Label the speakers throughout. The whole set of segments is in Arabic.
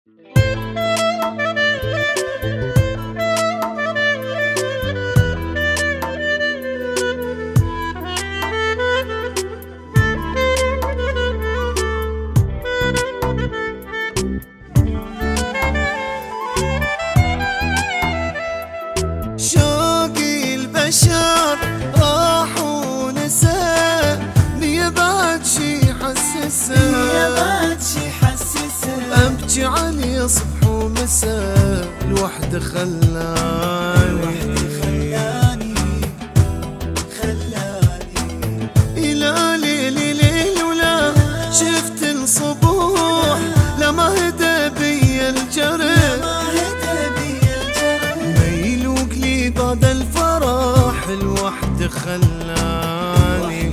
Speaker 1: شوقي البشر راح ونسى، نية بعد شي حسسه، أبكي علي صبح ومساء، الوحدة خلاني إلى ليل ولا شفت الصبوح، لا ما هدى بي الجرح، بعد الفرح الوحدة خلاني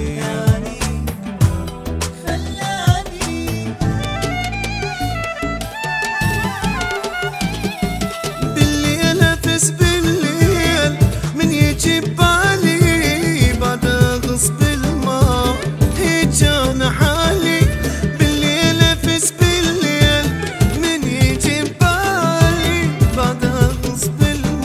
Speaker 1: بالليل أفز بالليل من يجي بالي، بعد غصب الماء هيجان حالي، بالليل أفز بالليل من يجي بالي، بعد غصب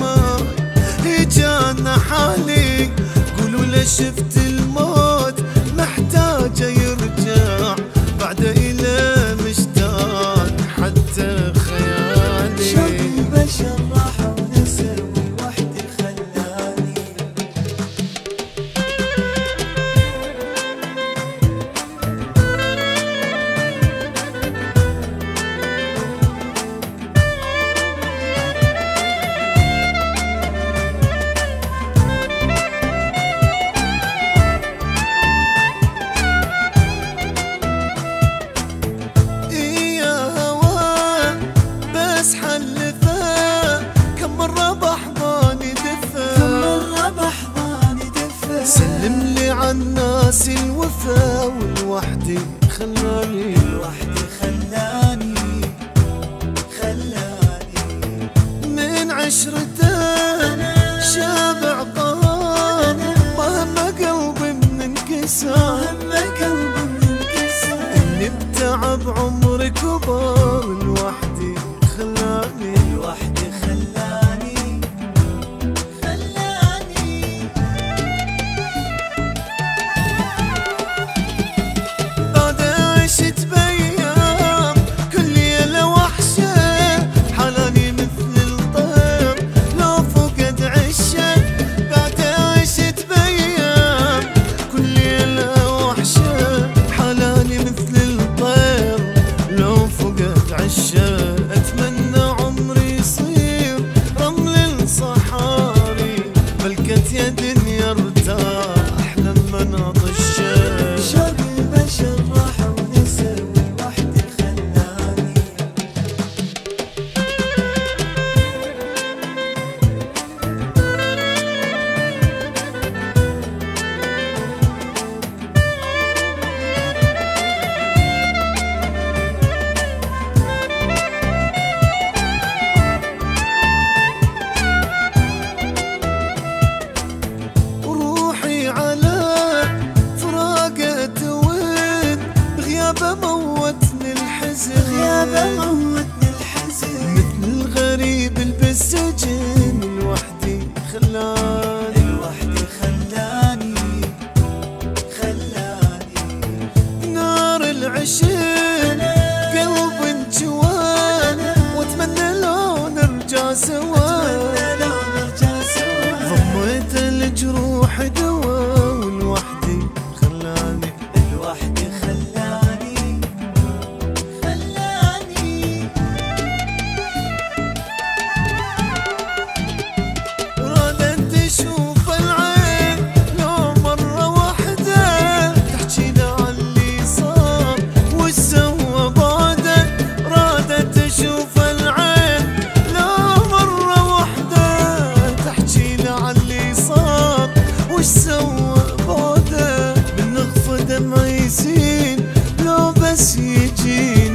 Speaker 1: جانا حالي، قولوا له شفت الموت محتاج يرجع، بعد إلى مشتاق حتى خيالي.
Speaker 2: شوق البشر راح ونسى والوحدة خلاني
Speaker 1: سلم لي عالناس الوفا والوحدة خلاني، من عشرته شابع قهر، مهما قلبي من انكسار، اللي بتعب عمري كبر، الوحدة خلاني أتمنى عمري يصير رمل صحاري، ملكت يا دنيا ارتاح لما نطش.
Speaker 2: شوق البشر راح ونسى والوحدة خلاني
Speaker 1: موتني الحزن، مثل الغريب اللي بالسجن، الوحدة خلاني نار العشق قلب انجوان، واتمنى لو نرجع سوا، ضميت الجروح دوا، والوحدة خلاني دمعي يسيل لو بس يجي